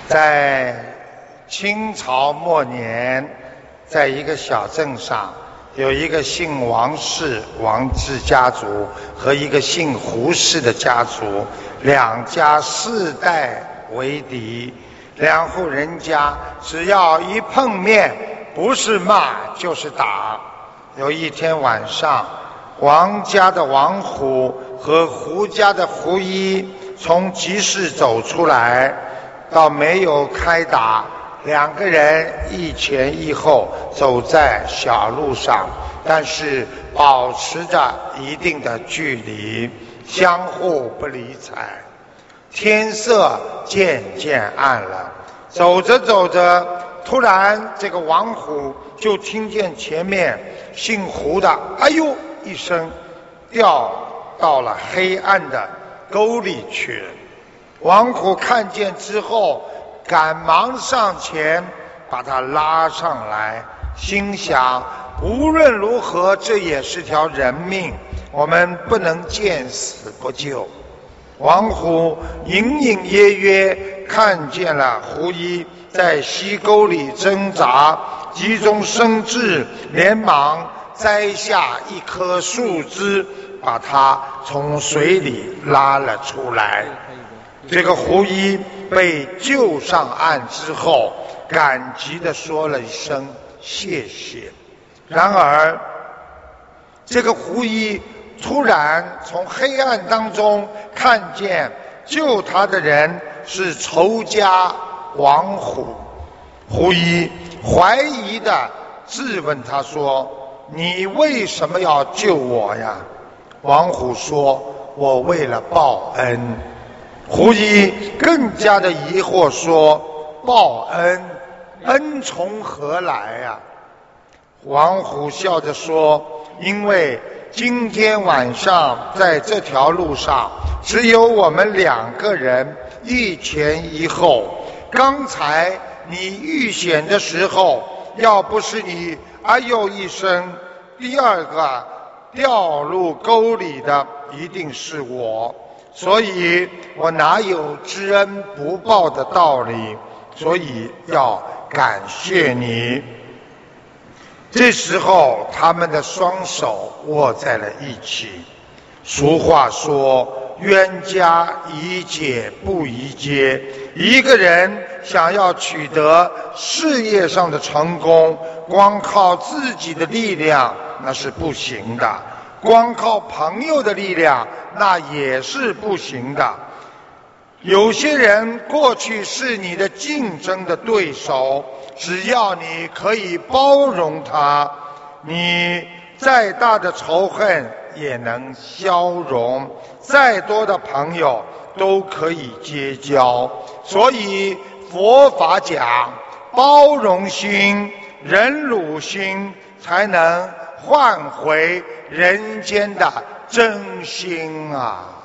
在清朝末年，在一个小镇上，有一个姓王氏王氏家族和一个姓胡氏的家族，两家世代为敌。两户人家只要一碰面，不是骂就是打。有一天晚上，王家的王虎和胡家的胡一从集市走出来，倒没有开打，两个人一前一后走在小路上，但是保持着一定的距离，相互不理睬。天色渐渐暗了，走着走着，突然这个王虎就听见前面姓胡的哎呦一声，掉到了黑暗的沟里去了。王虎看见之后，赶忙上前把他拉上来，心想无论如何这也是条人命，我们不能见死不救。王虎隐隐约约看见了胡一在溪沟里挣扎，急中生智，连忙摘下一棵树枝，把他从水里拉了出来。这个胡一被救上岸之后，感激地说了一声谢谢。然而这个胡一突然从黑暗当中看见救他的人是仇家王虎。胡一怀疑地质问他说，你为什么要救我呀？王虎说，我为了报恩。胡一更加的疑惑说，报恩，恩从何来呀？王虎笑着说，因为今天晚上在这条路上只有我们两个人，一前一后。刚才你遇险的时候，要不是你哎呦一声，第二个掉入沟里的一定是我，所以我哪有知恩不报的道理，所以要感谢你。这时候他们的双手握在了一起。俗话说，冤家宜解不宜结。一个人想要取得事业上的成功，光靠自己的力量那是不行的，光靠朋友的力量那也是不行的。有些人过去是你的竞争的对手，只要你可以包容他，你再大的仇恨也能消融，再多的朋友都可以结交。所以佛法讲包容心、忍辱心，才能换回人间的真心啊。